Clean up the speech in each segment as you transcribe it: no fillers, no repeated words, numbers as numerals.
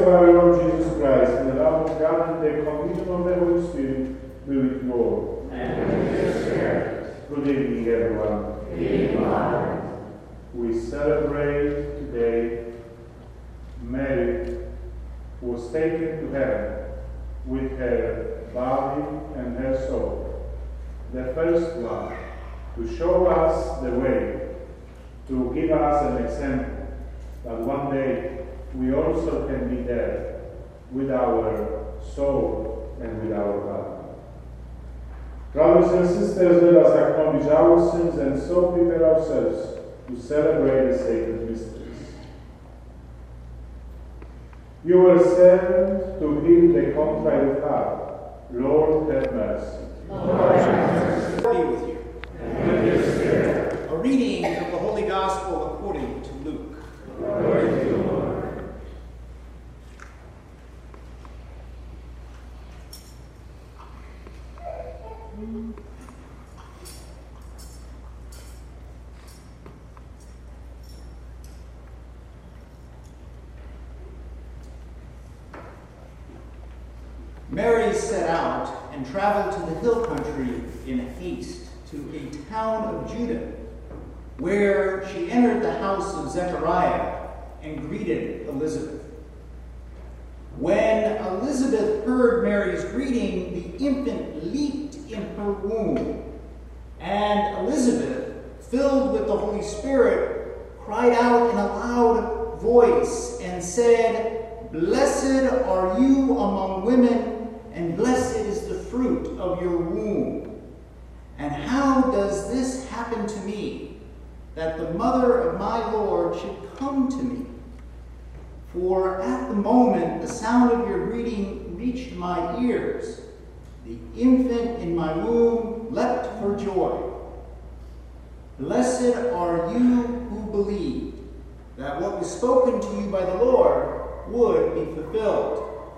of our Lord Jesus Christ, and the love of God, and the communion of the Holy Spirit be with you all. And with your spirit. Good evening, everyone. Good evening. We celebrate today Mary, who was taken to heaven with her body and her soul. The first one to show us the way, to give us an example that one day we also can be there with our soul and with our body. Brothers and sisters, let us acknowledge our sins and so prepare ourselves to celebrate the sacred mysteries. You were sent to heal the contrite of heart. Lord, have mercy. Lord, have mercy. Be with you. And with your spirit. A reading from the Holy Gospel according to Luke. Glory to you, Lord. Mary set out and traveled to the hill country in haste to a town of Judah, where she entered the house of Zechariah and greeted Elizabeth. When Elizabeth heard Mary's greeting, the infant leaped in her womb, and Elizabeth, filled with the Holy Spirit, cried out in a loud voice and said, "Blessed are you among women, and blessed is the fruit of your womb. And how does this happen to me, that the mother of my Lord should come to me? For at the moment the sound of your greeting reached my ears, the infant in my womb leapt for joy. Blessed are you who believed that what was spoken to you by the Lord would be fulfilled."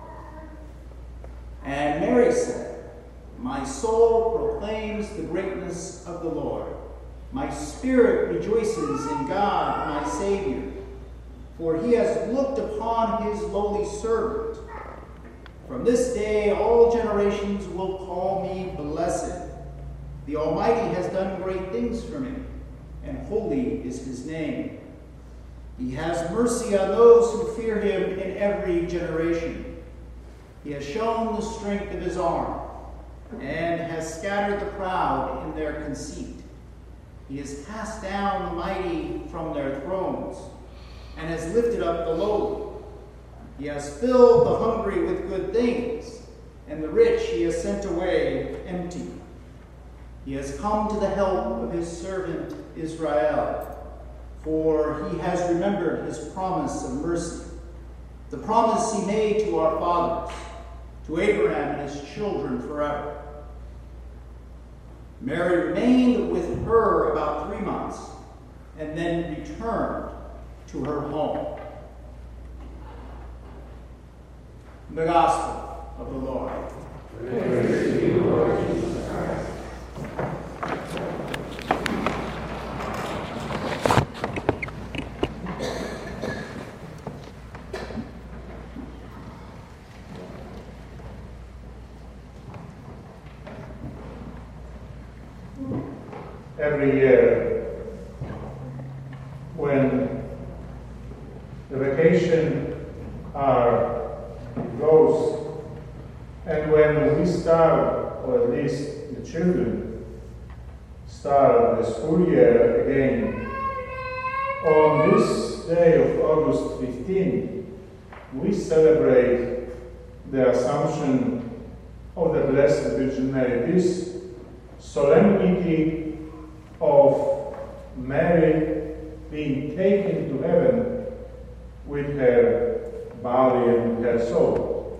And Mary said, "My soul proclaims the greatness of the Lord. My spirit rejoices in God, my Savior, for he has looked upon his lowly servant. From this day all generations will call me blessed. The Almighty has done great things for me, and holy is his name. He has mercy on those who fear him in every generation. He has shown the strength of his arm, and has scattered the proud in their conceit. He has cast down the mighty from their thrones, and has lifted up the lowly. He has filled the hungry with good things, and the rich he has sent away empty. He has come to the help of his servant Israel, for he has remembered his promise of mercy, the promise he made to our fathers, to Abraham and his children forever." Mary remained with her about 3 months, and then returned to her home. The Gospel of the Lord. Praise to you, Lord Jesus Christ. Every year, when the vacation goes, and when we start, or at least the children start the school year again, on this day of August 15, we celebrate the Assumption of the Blessed Virgin Mary, this solemnity of Mary being taken to heaven with her body and her soul.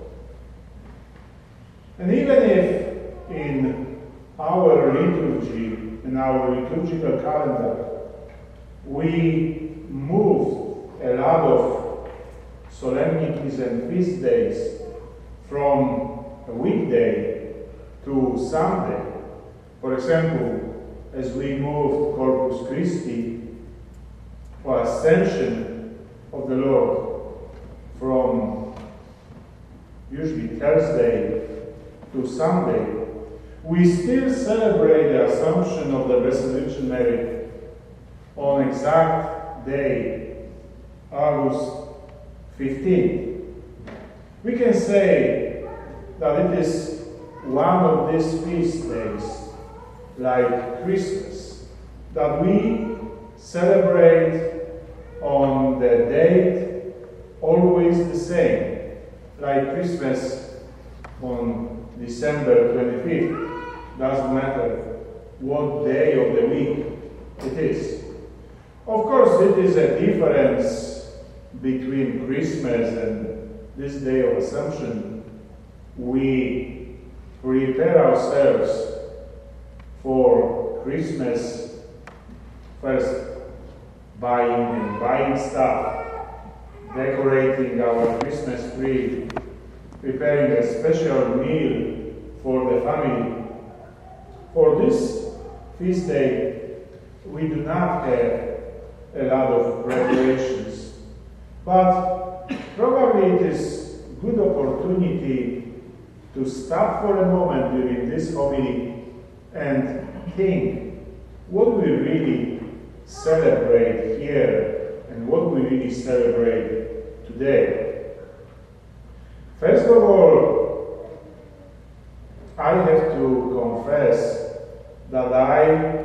And even if in our liturgy, in our liturgical calendar, we move a lot of solemnities and feast days from a weekday to Sunday. For example, as we moved Corpus Christi for Ascension of the Lord from usually Thursday to Sunday, we still celebrate the Assumption of the Blessed Virgin Mary on exact day, August 15th. We can say that it is one of these feast days, like Christmas, that we celebrate on the date always the same, like Christmas on December 25th. Doesn't matter what day of the week it is. Of course, it is a difference between Christmas and this day of Assumption. We prepare ourselves for Christmas first, buying stuff, decorating our Christmas tree, preparing a special meal for the family. For this feast day, we do not have a lot of preparations, but probably it is a good opportunity to stop for a moment during this homily and think what we really celebrate here and what we really celebrate today. First of all, I have to confess that I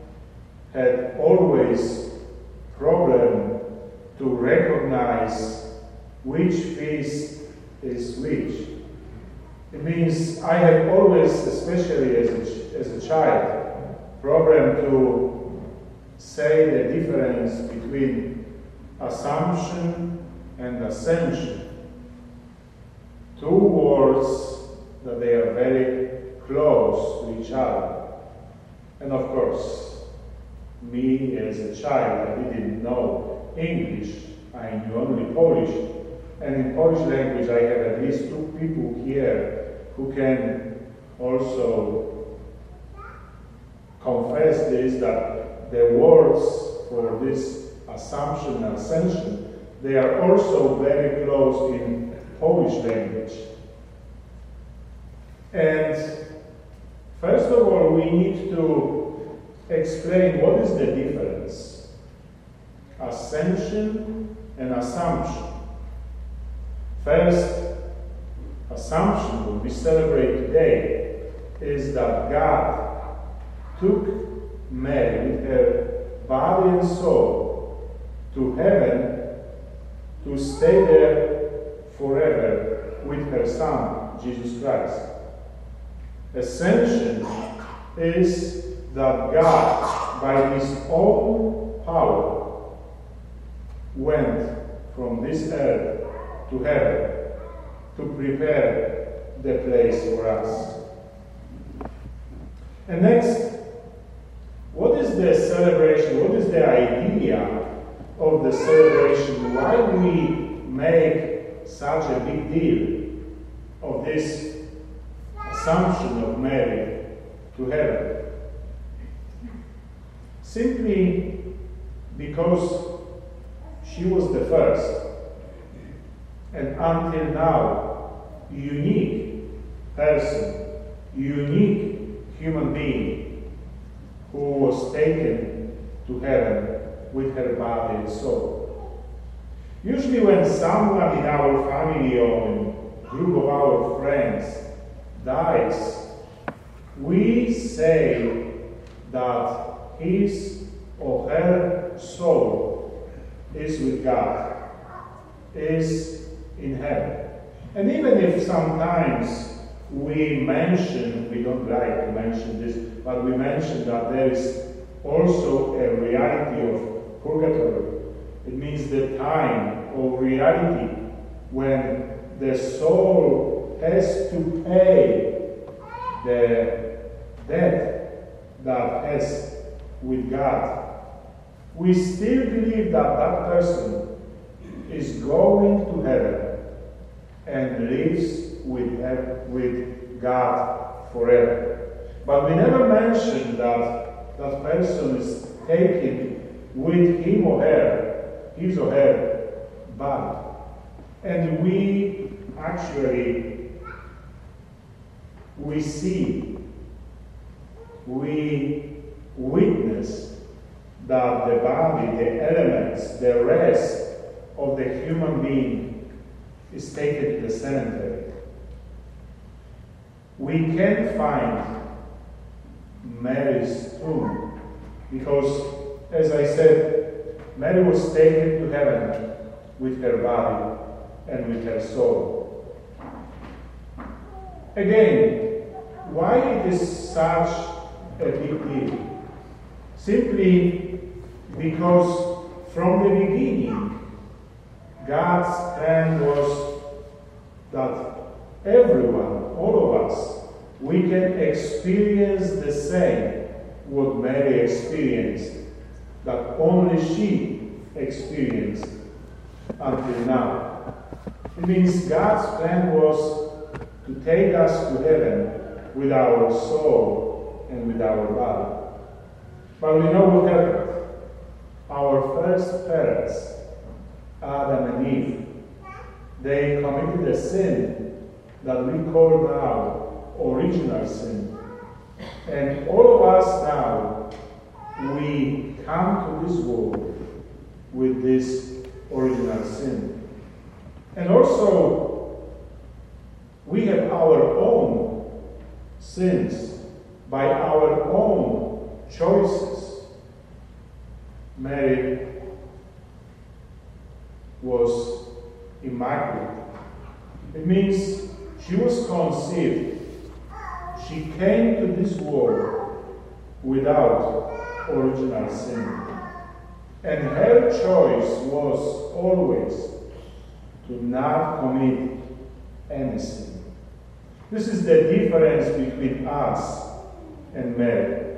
had always problem to recognize which feast is which. It means I have always, especially as a child, problem to say the difference between Assumption and Ascension. Two words that they are very close to each other. And of course, me as a child, I didn't know English. I knew only Polish. And in Polish language, I have at least two people here who can also confess this, that the words for this Assumption and Ascension, they are also very close in Polish language. And first of all, we need to explain what is the difference. Ascension and Assumption. First, Assumption, what we celebrate today, is that God took Mary with her body and soul to heaven to stay there forever with her Son, Jesus Christ. Ascension is that God, by His own power, went from this earth to heaven to prepare the place for us. And next, what is the celebration? What is the idea of the celebration? Why we make such a big deal of this Assumption of Mary to heaven? Simply because she was the first and until now unique person, unique human being who was taken to heaven with her body and soul. Usually when someone in our family or in a group of our friends dies, we say that his or her soul is with God, is in heaven. And even if sometimes we don't like to mention this, but we mention that there is also a reality of purgatory. It means the time of reality when the soul has to pay the debt that has with God. We still believe that that person is going to heaven and lives with God forever. But we never mention that that person is taken with his or her body. And we actually we see, we witness that the body, the elements, the rest of the human being is taken to the cemetery. We can't find Mary's tomb because, as I said, Mary was taken to heaven with her body and with her soul. Again, why it is such a big deal? Simply because from the beginning, God's plan was that everyone, all of us, we can experience the same what Mary experienced, that only she experienced until now. It means God's plan was to take us to heaven with our soul and with our body. But we know what happened. Our first parents, Adam and Eve, they committed a sin that we call now original sin. And all of us now, we come to this world with this original sin. And also, we have our own sins by our own choices. Mary was immaculate. It means she was conceived. She came to this world without original sin. And her choice was always to not commit any sin. This is the difference between us and Mary.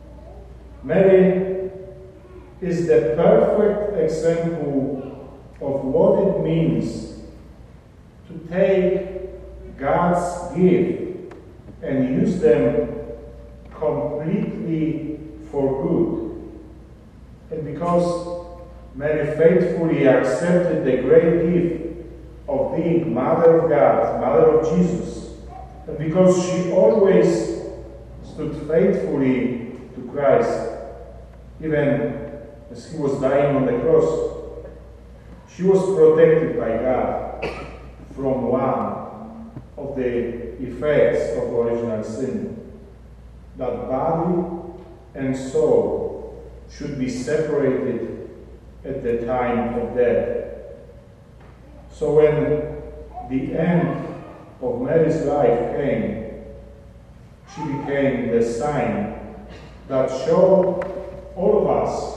Mary is the perfect example of what it means to take God's gift and use them completely for good. And because Mary faithfully accepted the great gift of being Mother of God, Mother of Jesus, and because she always stood faithfully to Christ, even as he was dying on the cross, she was protected by God from one of the effects of original sin, that body and soul should be separated at the time of death. So when the end of Mary's life came, she became the sign that showed all of us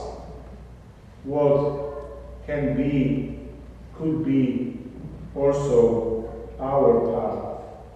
what can be, could be also our path.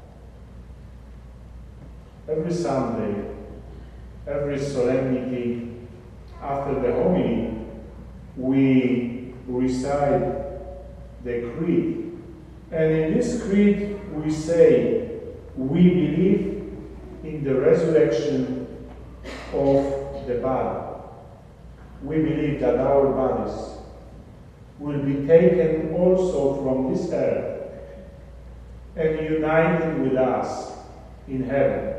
Every Sunday, every solemnity, after the homily, we recite the creed. And in this creed, we say, we believe in the resurrection of the body. We believe that our bodies will be taken also from this earth and united with us in heaven.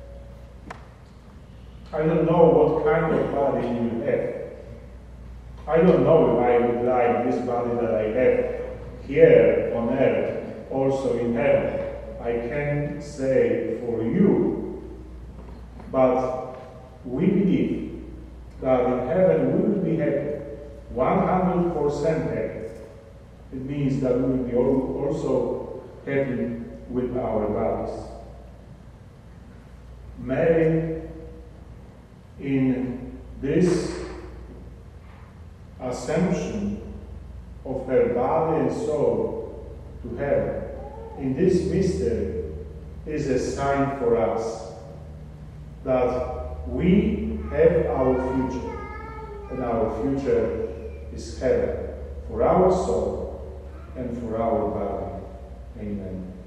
I don't know what kind of body you will have. I don't know if I would like this body that I have here on earth, also in heaven. I can't say for you, but we believe that in heaven we will be happy, 100% happy. It means that we will be also happy with our bodies. Mary, in this assumption of her body and soul to heaven, in this mystery, is a sign for us that we have our future, and our future is heaven for our soul and for our body. Amen.